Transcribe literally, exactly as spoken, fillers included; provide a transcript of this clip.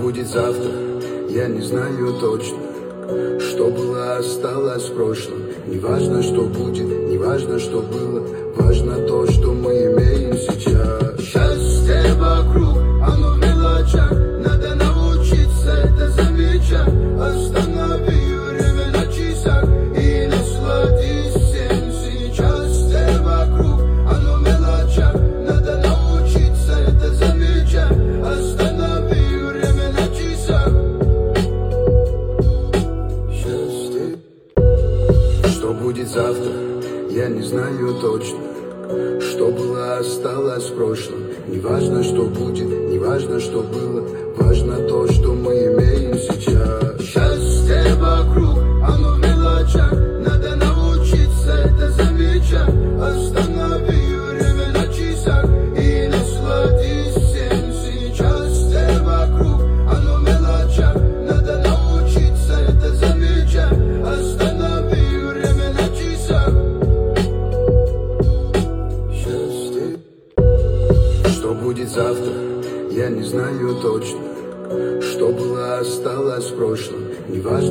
будет завтра, я не знаю точно. Что было, осталось в прошлом. Не важно, что будет, не важно, что было. Важно то, что мы имеем сейчас. Счастье вокруг, оно в мелочах. Надо научиться это замечать. Останови время на часах и насладись всем сейчас. Счастье вокруг, оно в мелочах. Надо научиться это замечать. Останови время на часах. Что будет завтра, я не знаю точно. Что было, осталось в прошлом. Не важно, что будет, не важно, что было. Важно то, что мы имеем сейчас. Счастье вокруг, оно в мелочах. Надо научиться это замечать. Останови время на часах и насладись всем сейчас. Счастье вокруг, оно в мелочах. Надо научиться это замечать. Останови время на часах. Счастье. Что будет завтра, я не знаю точно. Что было, осталось в прошлом. Не важно.